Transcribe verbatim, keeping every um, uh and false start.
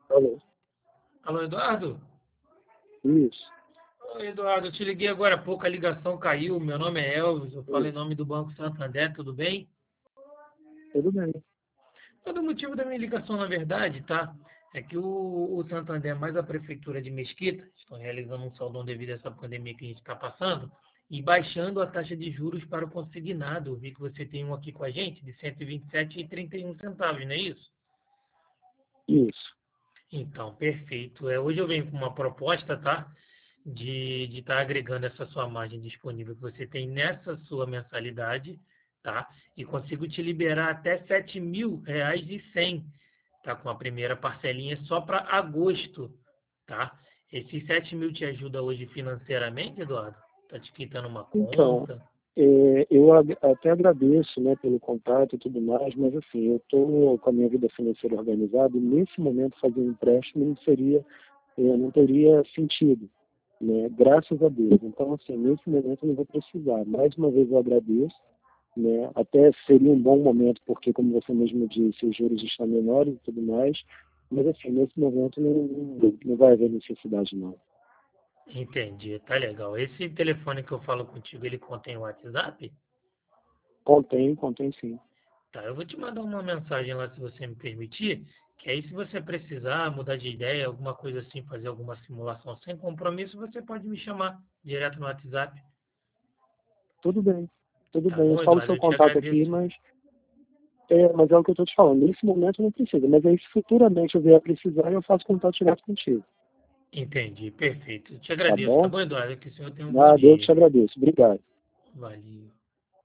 Alô? Alô, Eduardo? Isso, Oi, Eduardo, eu te liguei agora há pouco, a ligação caiu. Meu nome é Elvis, eu falo em isso. nome do Banco Santander, tudo bem? Tudo bem. Todo o motivo da minha ligação, na verdade, tá? É que o, o Santander mais a Prefeitura de Mesquita estão realizando um saldão devido a essa pandemia que a gente está passando e baixando a taxa de juros para o consignado. Eu vi que você tem um aqui com a gente de cento e vinte e sete vírgula trinta e um centavos, não é isso? Isso. Então, perfeito. É, hoje eu venho com uma proposta, tá? De de estar agregando essa sua margem disponível que você tem nessa sua mensalidade, tá? E consigo te liberar até sete mil reais e cem, tá? Com a primeira parcelinha só para agosto, tá? Esses sete mil te ajuda hoje financeiramente, Eduardo? Tá te quitando uma Então, conta? é, eu ag- até agradeço, né, pelo contato e tudo mais, mas assim, eu estou com a minha vida financeira organizada e nesse momento fazer um empréstimo não seria, é, não teria sentido, né? Graças a Deus. Então, assim, nesse momento eu não vou precisar. Mais uma vez eu agradeço, né? Até seria um bom momento, porque como você mesmo disse, os juros estão menores e tudo mais, mas assim, nesse momento não, não, não vai haver necessidade não. Entendi, tá legal. Esse telefone que eu falo contigo, ele contém o WhatsApp? Contém, contém sim. Tá, eu vou te mandar uma mensagem lá se você me permitir, que aí se você precisar mudar de ideia, alguma coisa assim, fazer alguma simulação sem compromisso, você pode me chamar direto no WhatsApp. Tudo bem, tudo Tá bem. Eu bom, falo o Eduardo? seu Eu te contato aqui, agradeço. mas é, mas é o que eu estou te falando. Nesse momento não precisa, mas aí se futuramente eu vier a precisar, eu faço contato direto contigo. Entendi, perfeito. Eu te Tá agradeço, tá bom? bom, Eduardo? Que o senhor tenha um bom Nada, eu dia te aí. agradeço. Obrigado. Valeu.